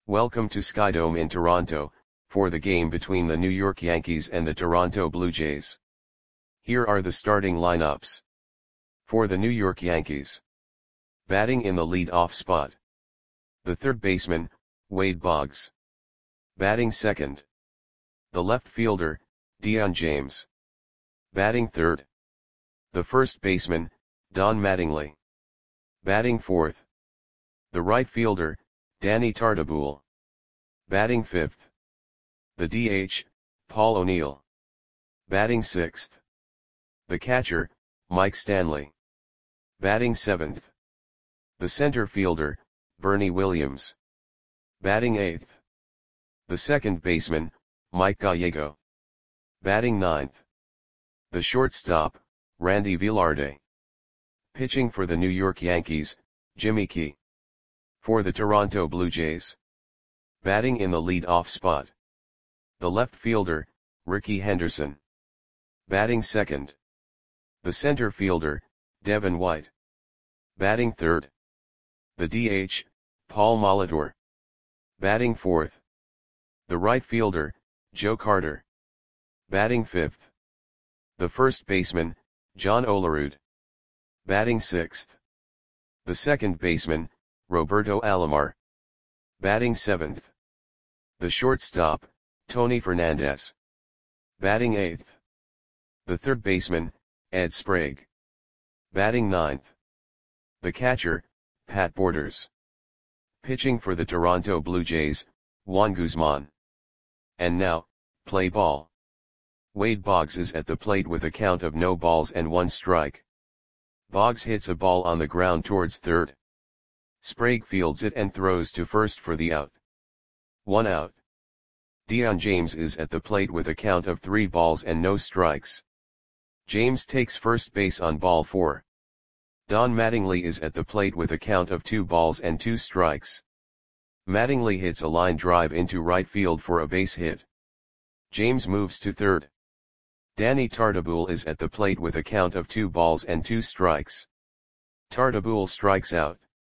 Welcome to Skydome in Toronto, for the game between the New York Yankees and the Toronto Blue Jays. Here are the starting lineups. For the New York Yankees. Batting in the lead-off spot. The third baseman, Wade Boggs. Batting second. The left fielder, Dion James. Batting third. The first baseman, Don Mattingly. Batting fourth. The right fielder, Danny Tartabull. Batting fifth. The DH, Paul O'Neill. Batting sixth. The catcher, Mike Stanley. Batting seventh. The center fielder, Bernie Williams. Batting eighth. The second baseman, Mike Gallego. Batting ninth. The shortstop, Randy Velarde. Pitching for the New York Yankees, Jimmy Key. For the Toronto Blue Jays. Batting in the lead-off spot. The left fielder, Rickey Henderson. Batting second. The center fielder, Devin White. Batting third. The DH, Paul Molitor. Batting fourth. The right fielder, Joe Carter. Batting fifth. The first baseman, John Olerud. Batting sixth. The second baseman, Roberto Alomar. Batting seventh. The shortstop, Tony Fernandez. Batting eighth. The third baseman, Ed Sprague. Batting ninth. The catcher, Pat Borders. Pitching for the Toronto Blue Jays, Juan Guzman. And now, play ball. Wade Boggs is at the plate with a count of no balls and 1 strike. Boggs hits a ball on the ground towards third. Sprague fields it and throws to first for the out. 1 out. Dion James is at the plate with a count of 3 balls and no strikes. James takes first base on ball 4. Don Mattingly is at the plate with a count of 2 balls and 2 strikes. Mattingly hits a line drive into right field for a base hit. James moves to third. Danny Tartabull is at the plate with a count of 2 balls and 2 strikes. Tartabull strikes out.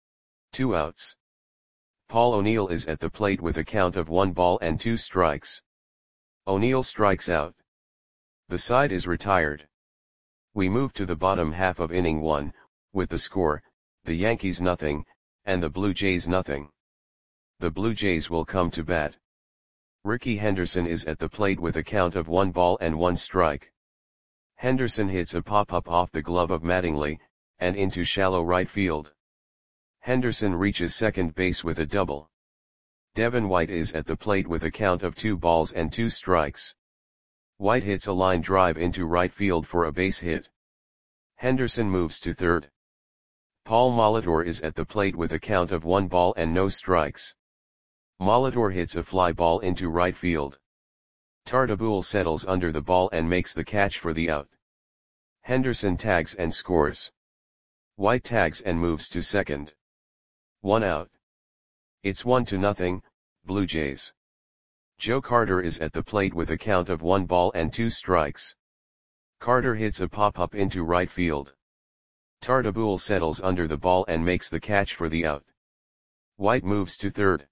2 outs. Paul O'Neill is at the plate with a count of 1 ball and 2 strikes. O'Neill strikes out. The side is retired. We move to the bottom half of inning 1, with the score, the Yankees nothing, and the Blue Jays nothing. The Blue Jays will come to bat. Rickey Henderson is at the plate with a count of 1 ball and 1 strike. Henderson hits a pop-up off the glove of Mattingly, and into shallow right field. Henderson reaches second base with a double. Devin White is at the plate with a count of 2 balls and 2 strikes. White hits a line drive into right field for a base hit. Henderson moves to third. Paul Molitor is at the plate with a count of 1 ball and no strikes. Molitor hits a fly ball into right field. Tartabull settles under the ball and makes the catch for the out. Henderson tags and scores. White tags and moves to second. 1 out. It's 1-0, Blue Jays. Joe Carter is at the plate with a count of 1 ball and 2 strikes. Carter hits a pop-up into right field. Tartabull settles under the ball and makes the catch for the out. White moves to third.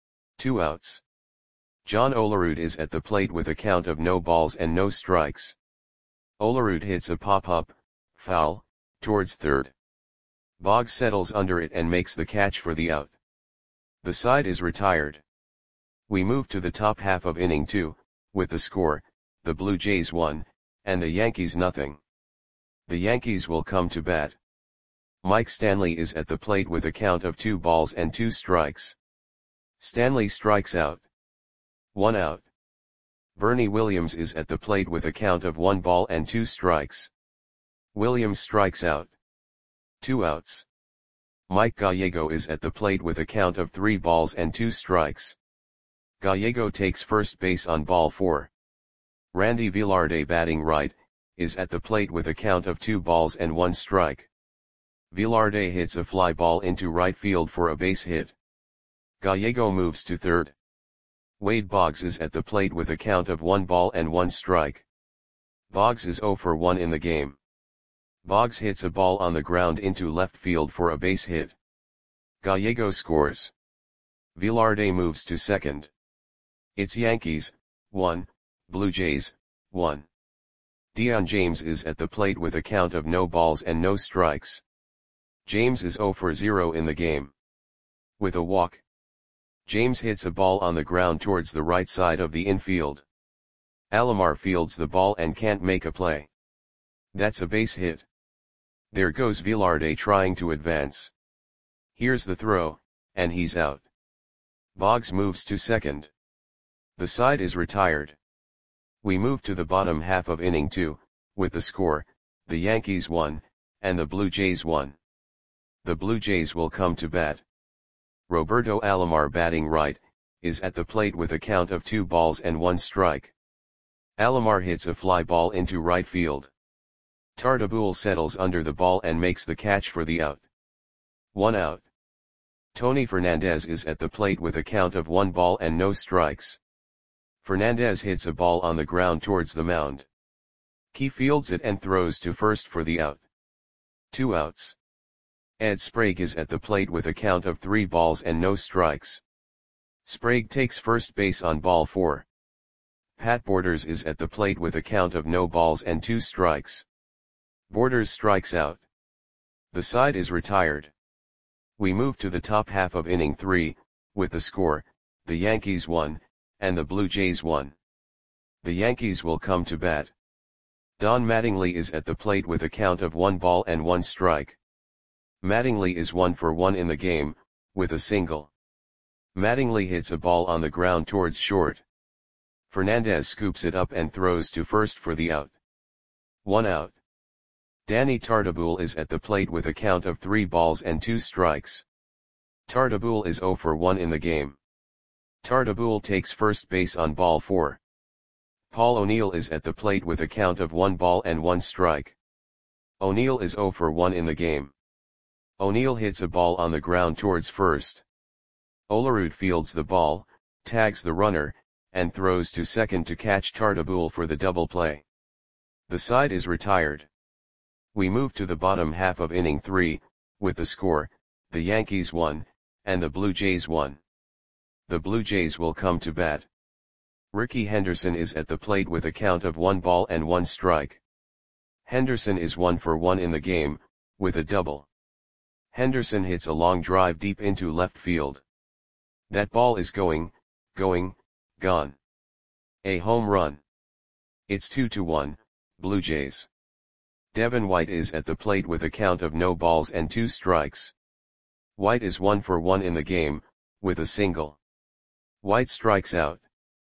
2 outs. John Olerud is at the plate with a count of no balls and no strikes. Olerud hits a pop-up, foul, towards third. Boggs settles under it and makes the catch for the out. The side is retired. We move to the top half of inning 2, with the score, the Blue Jays 1, and the Yankees nothing. The Yankees will come to bat. Mike Stanley is at the plate with a count of 2 balls and 2 strikes. Stanley strikes out. 1 out. Bernie Williams is at the plate with a count of 1 ball and 2 strikes. Williams strikes out. 2 outs. Mike Gallego is at the plate with a count of 3 balls and 2 strikes. Gallego takes first base on ball 4. Randy Velarde, batting right, is at the plate with a count of 2 balls and 1 strike. Velarde hits a fly ball into right field for a base hit. Gallego moves to third. Wade Boggs is at the plate with a count of 1 ball and 1 strike. Boggs is 0 for 1 in the game. Boggs hits a ball on the ground into left field for a base hit. Gallego scores. Velarde moves to second. It's Yankees, 1, Blue Jays, 1. Dion James is at the plate with a count of no balls and no strikes. James is 0 for 0 in the game. With a walk, James hits a ball on the ground towards the right side of the infield. Alomar fields the ball and can't make a play. That's a base hit. There goes Velarde trying to advance. Here's the throw, and he's out. Boggs moves to second. The side is retired. We move to the bottom half of inning 2, with the score, the Yankees 1, and the Blue Jays 1. The Blue Jays will come to bat. Roberto Alomar, batting right, is at the plate with a count of 2 balls and 1 strike. Alomar hits a fly ball into right field. Tartabull settles under the ball and makes the catch for the out. 1 out. Tony Fernandez is at the plate with a count of 1 ball and no strikes. Fernandez hits a ball on the ground towards the mound. He fields it and throws to first for the out. 2 outs. Ed Sprague is at the plate with a count of 3 balls and no strikes. Sprague takes first base on ball 4. Pat Borders is at the plate with a count of no balls and 2 strikes. Borders strikes out. The side is retired. We move to the top half of inning 3, with the score, the Yankees 1, and the Blue Jays 1. The Yankees will come to bat. Don Mattingly is at the plate with a count of 1 ball and 1 strike. Mattingly is 1 for 1 in the game, with a single. Mattingly hits a ball on the ground towards short. Fernandez scoops it up and throws to first for the out. 1 out. Danny Tartabull is at the plate with a count of 3 balls and 2 strikes. Tartabull is 0 for 1 in the game. Tartabull takes first base on ball 4. Paul O'Neill is at the plate with a count of 1 ball and 1 strike. O'Neill is 0 for 1 in the game. O'Neill hits a ball on the ground towards first. Olerud fields the ball, tags the runner, and throws to second to catch Tartabull for the double play. The side is retired. We move to the bottom half of inning 3, with the score, the Yankees 1, and the Blue Jays 1. The Blue Jays will come to bat. Ricky Henderson is at the plate with a count of 1 ball and 1 strike. Henderson is 1 for 1 in the game, with a double. Henderson hits a long drive deep into left field. That ball is going, gone. A home run. It's 2-1, Blue Jays. Devin White is at the plate with a count of no balls and 2 strikes. White is 1 for 1 in the game, with a single. White strikes out.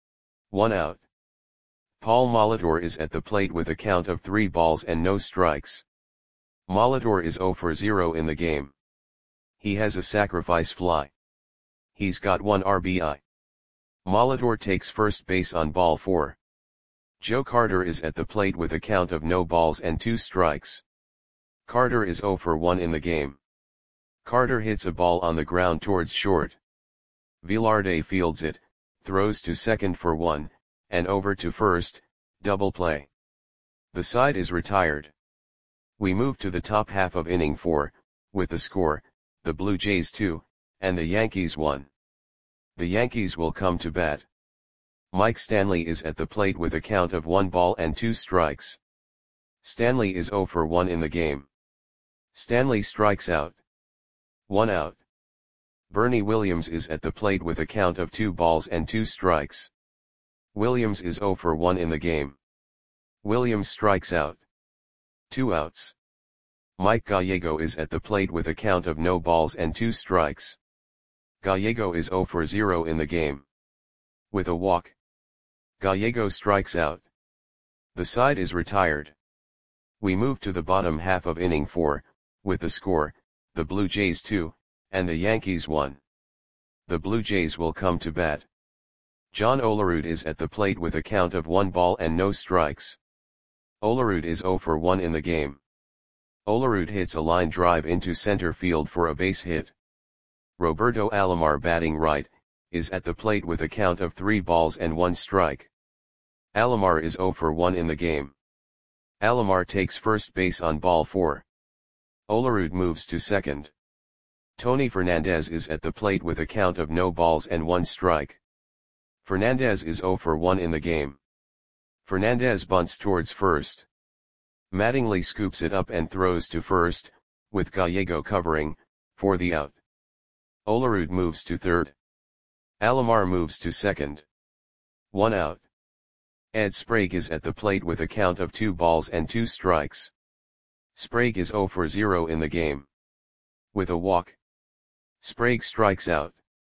1 out. Paul Molitor is at the plate with a count of 3 balls and no strikes. Molitor is 0 for 0 in the game. He has a sacrifice fly. He's got 1 RBI. Molitor takes first base on ball 4. Joe Carter is at the plate with a count of no balls and 2 strikes. Carter is 0 for 1 in the game. Carter hits a ball on the ground towards short. Velarde fields it, throws to second for 1, and over to first, double play. The side is retired. We move to the top half of inning 4, with the score, the Blue Jays 2, and the Yankees 1. The Yankees will come to bat. Mike Stanley is at the plate with a count of 1 ball and 2 strikes. Stanley is 0 for 1 in the game. Stanley strikes out. 1 out. Bernie Williams is at the plate with a count of 2 balls and 2 strikes. Williams is 0 for 1 in the game. Williams strikes out. 2 outs. Mike Gallego is at the plate with a count of no balls and 2 strikes. Gallego is 0 for 0 in the game. With a walk, Gallego strikes out. The side is retired. We move to the bottom half of inning 4, with the score, the Blue Jays 2, and the Yankees 1. The Blue Jays will come to bat. John Olerud is at the plate with a count of 1 ball and no strikes. Olerud is 0 for 1 in the game. Olerud hits a line drive into center field for a base hit. Roberto Alomar, batting right, is at the plate with a count of 3 balls and 1 strike. Alomar is 0 for 1 in the game. Alomar takes first base on ball 4. Olerud moves to second. Tony Fernandez is at the plate with a count of no balls and 1 strike. Fernandez is 0 for 1 in the game. Fernandez bunts towards first. Mattingly scoops it up and throws to first, with Gallego covering, for the out. Olerud moves to third. Alomar moves to second. 1 out. Ed Sprague is at the plate with a count of 2 balls and 2 strikes. Sprague is 0 for 0 in the game. With a walk, Sprague strikes out.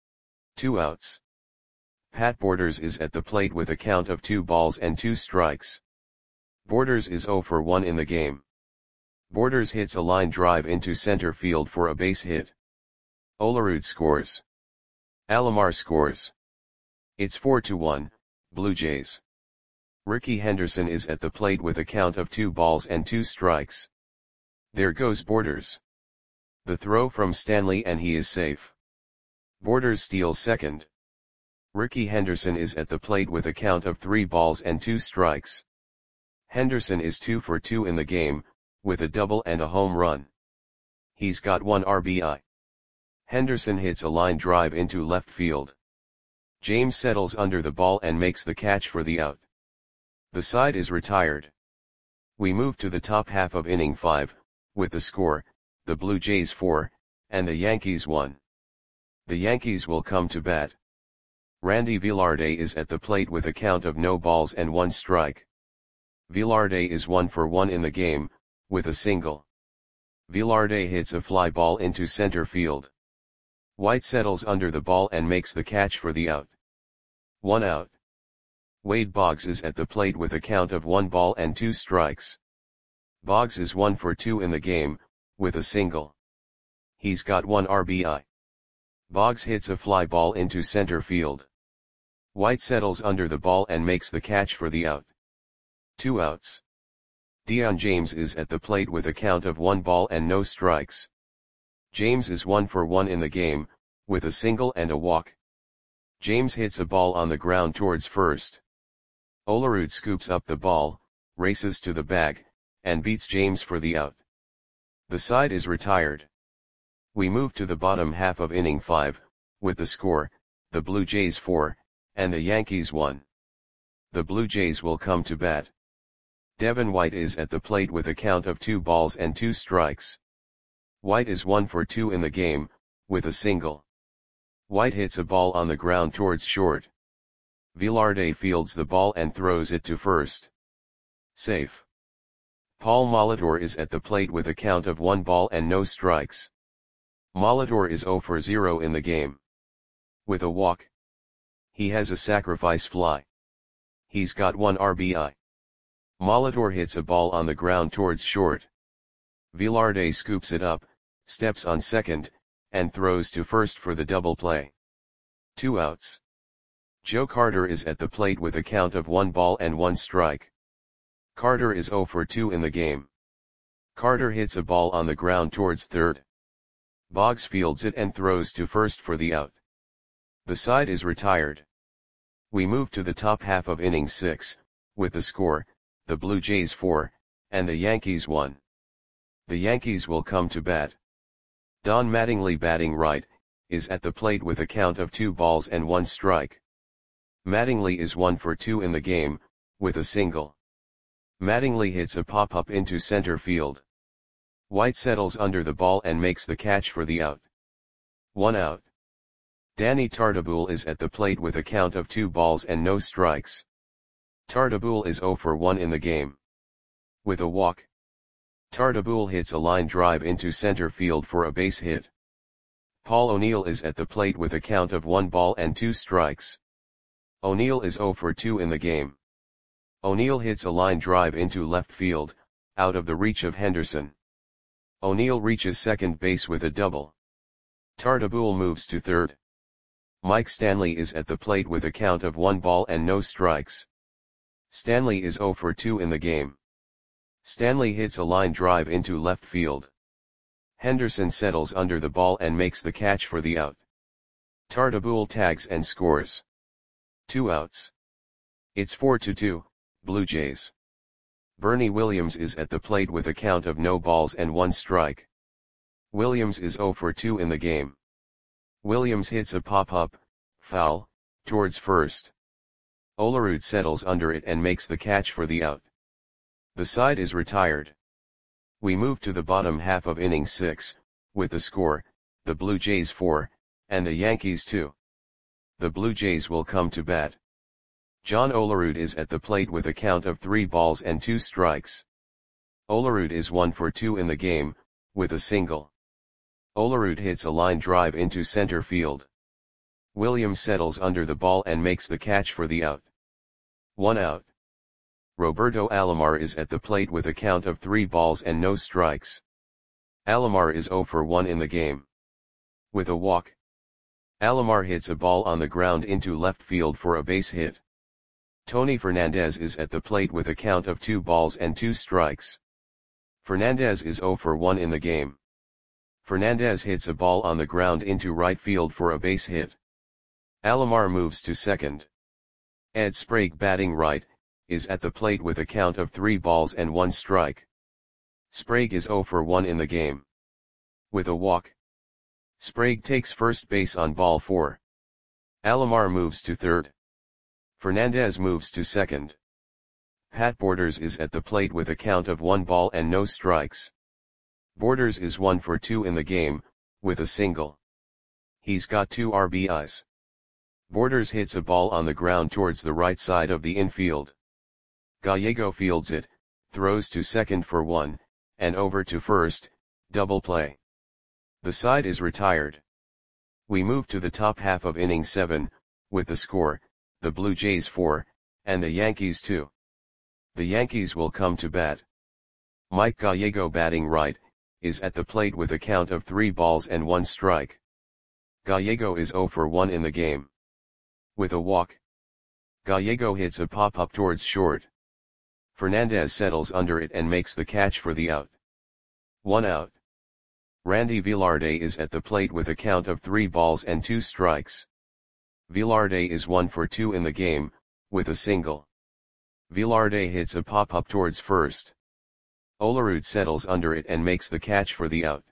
2 outs. Pat Borders is at the plate with a count of 2 balls and 2 strikes. Borders is 0 for 1 in the game. Borders hits a line drive into center field for a base hit. Olerud scores. Alomar scores. It's 4-1, Blue Jays. Ricky Henderson is at the plate with a count of 2 balls and 2 strikes. There goes Borders. The throw from Stanley and he is safe. Borders steals second. Ricky Henderson is at the plate with a count of 3 balls and 2 strikes. Henderson is 2 for 2 in the game, with a double and a home run. He's got 1 RBI. Henderson hits a line drive into left field. James settles under the ball and makes the catch for the out. The side is retired. We move to the top half of inning 5, with the score, the Blue Jays 4, and the Yankees 1. The Yankees will come to bat. Randy Velarde is at the plate with a count of no balls and 1 strike. Velarde is 1 for 1 in the game, with a single. Velarde hits a fly ball into center field. White settles under the ball and makes the catch for the out. 1 out. Wade Boggs is at the plate with a count of 1 ball and 2 strikes. Boggs is 1 for 2 in the game, with a single. He's got 1 RBI. Boggs hits a fly ball into center field. White settles under the ball and makes the catch for the out. 2 outs. Dion James is at the plate with a count of 1 ball and no strikes. James is 1 for 1 in the game, with a single and a walk. James hits a ball on the ground towards first. Olerud scoops up the ball, races to the bag, and beats James for the out. The side is retired. We move to the bottom half of inning 5, with the score, the Blue Jays 4, and the Yankees 1. The Blue Jays will come to bat. Devin White is at the plate with a count of 2 balls and 2 strikes. White is 1 for 2 in the game, with a single. White hits a ball on the ground towards short. Velarde fields the ball and throws it to first. Safe. Paul Molitor is at the plate with a count of 1 ball and no strikes. Molitor is 0 for 0 in the game. With a walk. He has a sacrifice fly. He's got 1 RBI. Molitor hits a ball on the ground towards short. Velarde scoops it up, steps on second, and throws to first for the double play. 2 outs. Joe Carter is at the plate with a count of 1 ball and 1 strike. Carter is 0 for 2 in the game. Carter hits a ball on the ground towards third. Boggs fields it and throws to first for the out. The side is retired. We move to the top half of inning 6, with the score, the Blue Jays 4, and the Yankees 1. The Yankees will come to bat. Don Mattingly, batting right, is at the plate with a count of 2 balls and 1 strike. Mattingly is 1 for 2 in the game, with a single. Mattingly hits a pop-up into center field. White settles under the ball and makes the catch for the out. 1 out. Danny Tartabull is at the plate with a count of 2 balls and no strikes. Tartabull is 0 for 1 in the game. With a walk. Tartabull hits a line drive into center field for a base hit. Paul O'Neill is at the plate with a count of 1 ball and 2 strikes. O'Neill is 0 for 2 in the game. O'Neill hits a line drive into left field, out of the reach of Henderson. O'Neill reaches second base with a double. Tartabull moves to third. Mike Stanley is at the plate with a count of 1 ball and no strikes. Stanley is 0 for 2 in the game. Stanley hits a line drive into left field. Henderson settles under the ball and makes the catch for the out. Tartabull tags and scores. 2 outs. It's 4-2, Blue Jays. Bernie Williams is at the plate with a count of no balls and 1 strike. Williams is 0 for 2 in the game. Williams hits a pop-up, foul, towards first. Olerud settles under it and makes the catch for the out. The side is retired. We move to the bottom half of inning 6, with the score, the Blue Jays 4, and the Yankees 2. The Blue Jays will come to bat. John Olerud is at the plate with a count of 3 balls and 2 strikes. Olerud is 1 for 2 in the game, with a single. Olerud hits a line drive into center field. Williams settles under the ball and makes the catch for the out. 1 out. Roberto Alomar is at the plate with a count of 3 balls and no strikes. Alomar is 0 for 1 in the game. With a walk. Alomar hits a ball on the ground into left field for a base hit. Tony Fernandez is at the plate with a count of 2 balls and 2 strikes. Fernandez is 0 for 1 in the game. Fernandez hits a ball on the ground into right field for a base hit. Alomar moves to second. Ed Sprague, batting right, is at the plate with a count of 3 balls and 1 strike. Sprague is 0 for 1 in the game. With a walk. Sprague takes first base on ball 4. Alomar moves to third. Fernandez moves to second. Pat Borders is at the plate with a count of 1 ball and no strikes. Borders is 1 for 2 in the game, with a single. He's got 2 RBIs. Borders hits a ball on the ground towards the right side of the infield. Gallego fields it, throws to second for 1, and over to first, double play. The side is retired. We move to the top half of inning 7, with the score, the Blue Jays 4, and the Yankees 2. The Yankees will come to bat. Mike Gallego, batting right, is at the plate with a count of 3 balls and 1 strike. Gallego is 0 for 1 in the game. With a walk. Gallego hits a pop-up towards short. Fernandez settles under it and makes the catch for the out. 1 out. Randy Velarde is at the plate with a count of 3 balls and 2 strikes. Velarde is 1 for 2 in the game, with a single. Velarde hits a pop-up towards first. Olerud settles under it and makes the catch for the out.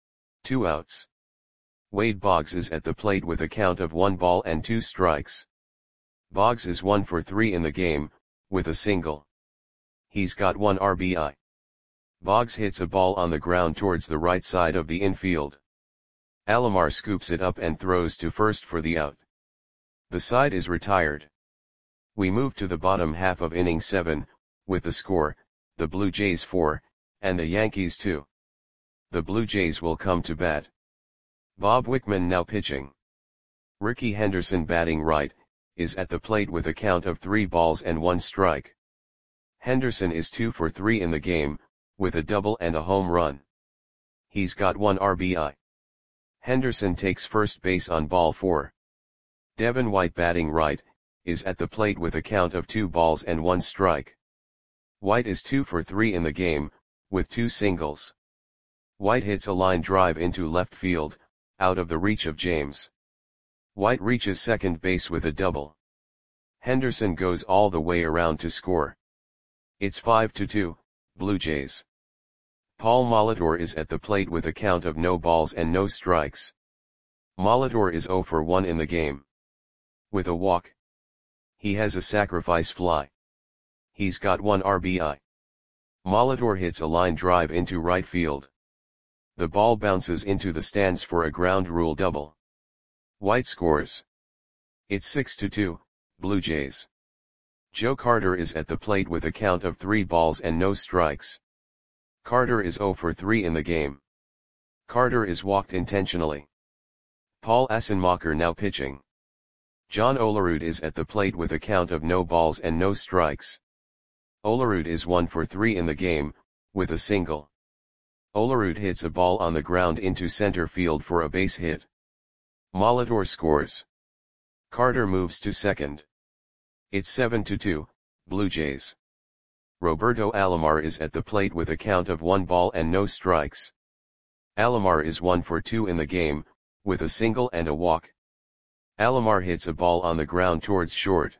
2 outs. Wade Boggs is at the plate with a count of 1 ball and 2 strikes. Boggs is 1 for 3 in the game, with a single. He's got 1 RBI. Boggs hits a ball on the ground towards the right side of the infield. Alomar scoops it up and throws to first for the out. The side is retired. We move to the bottom half of inning 7, with the score, the Blue Jays 4, and the Yankees 2. The Blue Jays will come to bat. Bob Wickman now pitching. Ricky Henderson, batting right, is at the plate with a count of 3 balls and 1 strike. Henderson is 2 for 3 in the game, with a double and a home run. He's got 1 RBI. Henderson takes first base on ball 4. Devin White, batting right, is at the plate with a count of 2 balls and 1 strike. White is 2 for 3 in the game, with 2 singles. White hits a line drive into left field, out of the reach of James. White reaches second base with a double. Henderson goes all the way around to score. It's 5-2, Blue Jays. Paul Molitor is at the plate with a count of no balls and no strikes. Molitor is 0 for 1 in the game. With a walk. He has a sacrifice fly. He's got 1 RBI. Molitor hits a line drive into right field. The ball bounces into the stands for a ground rule double. White scores. It's 6-2, Blue Jays. Joe Carter is at the plate with a count of 3 balls and no strikes. Carter is 0 for 3 in the game. Carter is walked intentionally. Paul Assenmacher now pitching. John Olerud is at the plate with a count of no balls and no strikes. Olerud is 1 for 3 in the game, with a single. Olerud hits a ball on the ground into center field for a base hit. Molitor scores. Carter moves to second. It's 7-2, Blue Jays. Roberto Alomar is at the plate with a count of 1 ball and no strikes. Alomar is 1 for 2 in the game, with a single and a walk. Alomar hits a ball on the ground towards short.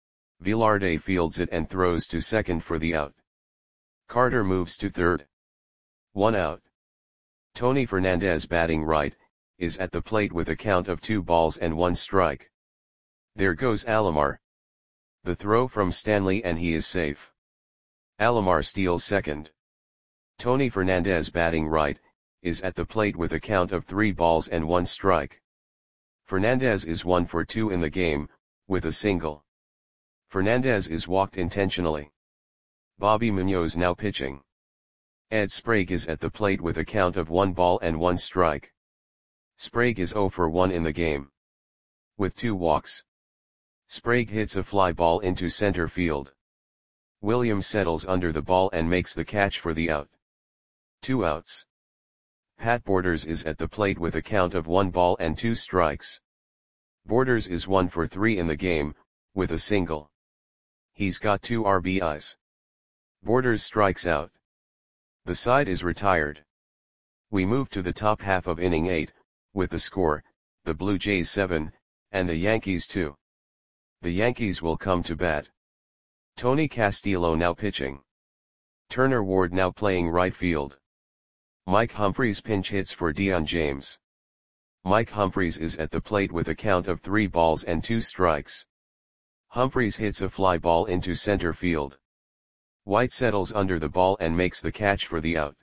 Velarde fields it and throws to second for the out. Carter moves to third. 1 out. Tony Fernandez batting right, is at the plate with a count of 2 balls and 1 strike. There goes Alomar. The throw from Stanley and he is safe. Alomar steals second. Tony Fernandez batting right, is at the plate with a count of 3 balls and 1 strike. Fernandez is 1 for 2 in the game, with a single. Fernandez is walked intentionally. Bobby Munoz now pitching. Ed Sprague is at the plate with a count of 1 ball and 1 strike. Sprague is 0 for 1 in the game. With 2 walks. Sprague hits a fly ball into center field. Williams settles under the ball and makes the catch for the out. 2 outs. Pat Borders is at the plate with a count of 1 ball and 2 strikes. Borders is 1 for 3 in the game, with a single. He's got 2 RBIs. Borders strikes out. The side is retired. We move to the top half of inning 8, with the score, the Blue Jays 7, and the Yankees 2. The Yankees will come to bat. Tony Castillo now pitching. Turner Ward now playing right field. Mike Humphries pinch hits for Dion James. Mike Humphries is at the plate with a count of 3 balls and 2 strikes. Humphries hits a fly ball into center field. White settles under the ball and makes the catch for the out.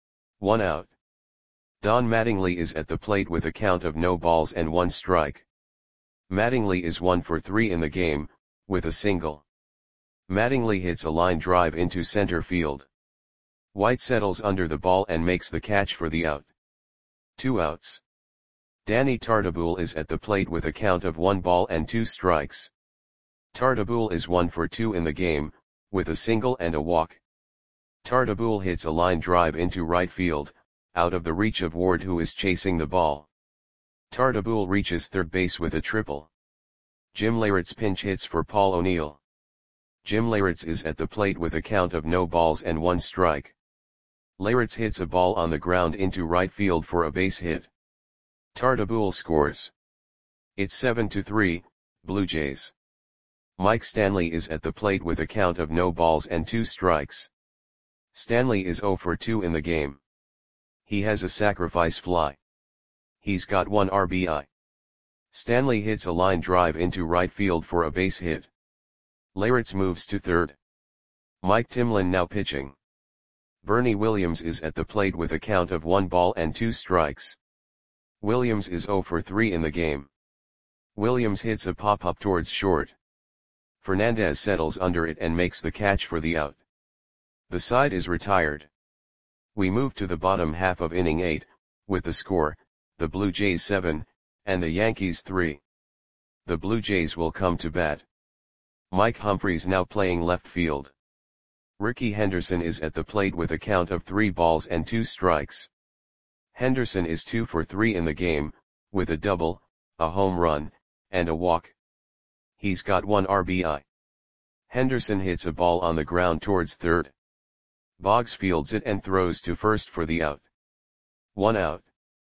1 out. Don Mattingly is at the plate with a count of no balls and 1 strike. Mattingly is 1 for 3 in the game, with a single. Mattingly hits a line drive into center field. White settles under the ball and makes the catch for the out. 2 outs. Danny Tartabull is at the plate with a count of 1 ball and 2 strikes. Tartabull is 1 for 2 in the game, with a single and a walk. Tartabull hits a line drive into right field, out of the reach of Ward who is chasing the ball. Tartabull reaches third base with a triple. Jim Leyritz pinch hits for Paul O'Neill. Jim Leyritz is at the plate with a count of no balls and 1 strike. Leyritz hits a ball on the ground into right field for a base hit. Tartabull scores. It's 7-3, Blue Jays. Mike Stanley is at the plate with a count of no balls and 2 strikes. Stanley is 0 for 2 in the game. He has a sacrifice fly. He's got 1 RBI. Stanley hits a line drive into right field for a base hit. Leyritz moves to third. Mike Timlin now pitching. Bernie Williams is at the plate with a count of 1 ball and 2 strikes. Williams is 0 for 3 in the game. Williams hits a pop-up towards short. Fernandez settles under it and makes the catch for the out. The side is retired. We move to the bottom half of inning 8, with the score, the Blue Jays 7, and the Yankees 3. The Blue Jays will come to bat. Mike Humphries now playing left field. Ricky Henderson is at the plate with a count of 3 balls and 2 strikes. Henderson is 2 for 3 in the game, with a double, a home run, and a walk. He's got 1 RBI. Henderson hits a ball on the ground towards third. Boggs fields it and throws to first for the out. 1 out.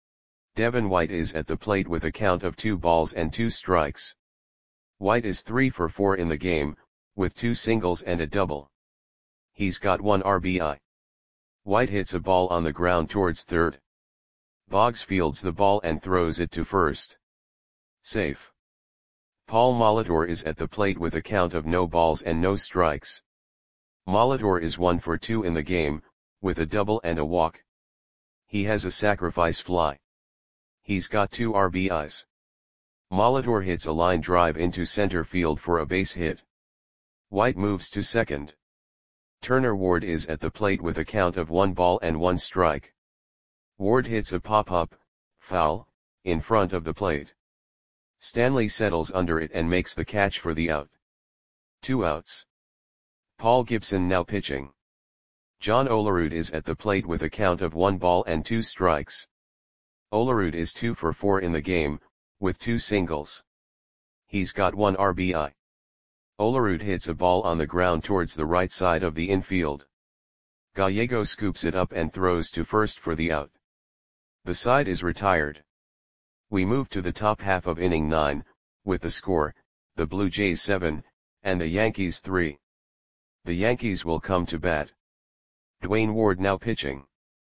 Devin White is at the plate with a count of 2 balls and 2 strikes. White is 3 for 4 in the game, with 2 singles and a double. He's got 1 RBI. White hits a ball on the ground towards third. Boggs fields the ball and throws it to first. Safe. Paul Molitor is at the plate with a count of no balls and no strikes. Molitor is 1 for 2 in the game, with a double and a walk. He has a sacrifice fly. He's got 2 RBIs. Molitor hits a line drive into center field for a base hit. White moves to second. Turner Ward is at the plate with a count of 1 ball and 1 strike. Ward hits a pop-up, foul, in front of the plate. Stanley settles under it and makes the catch for the out. 2 outs. Paul Gibson now pitching. John Olerud is at the plate with a count of 1 ball and 2 strikes. Olerud is 2 for 4 in the game, with 2 singles. He's got 1 RBI. Olerud hits a ball on the ground towards the right side of the infield. Gallego scoops it up and throws to first for the out. The side is retired. We move to the top half of inning 9, with the score, the Blue Jays 7, and the Yankees 3. The Yankees will come to bat. Dwayne Ward now pitching.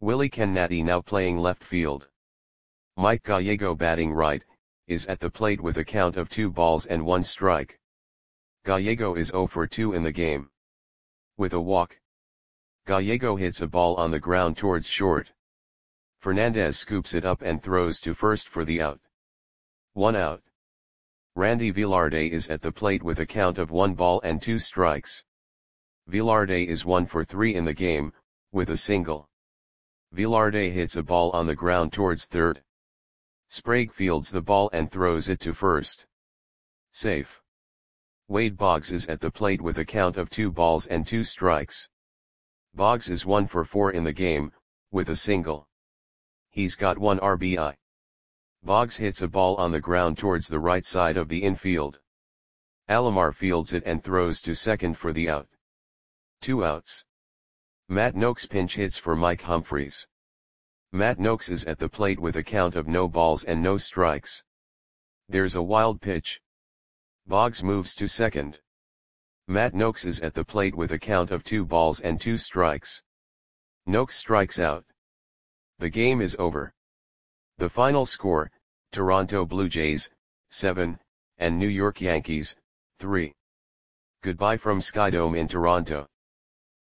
Willie Cannati now playing left field. Mike Gallego batting right, is at the plate with a count of 2 balls and 1 strike. Gallego is 0 for 2 in the game. With a walk, Gallego hits a ball on the ground towards short. Fernandez scoops it up and throws to first for the out. 1 out. Randy Velarde is at the plate with a count of 1 ball and 2 strikes. Velarde is 1 for 3 in the game, with a single. Velarde hits a ball on the ground towards third. Sprague fields the ball and throws it to first. Safe. Wade Boggs is at the plate with a count of 2 balls and 2 strikes. Boggs is 1 for 4 in the game, with a single. He's got 1 RBI. Boggs hits a ball on the ground towards the right side of the infield. Alomar fields it and throws to second for the out. 2 outs. Matt Noakes pinch hits for Mike Humphreys. Matt Noakes is at the plate with a count of no balls and no strikes. There's a wild pitch. Boggs moves to second. Matt Noakes is at the plate with a count of 2 balls and 2 strikes. Noakes strikes out. The game is over. The final score, Toronto Blue Jays, 7, and New York Yankees, 3. Goodbye from Skydome in Toronto.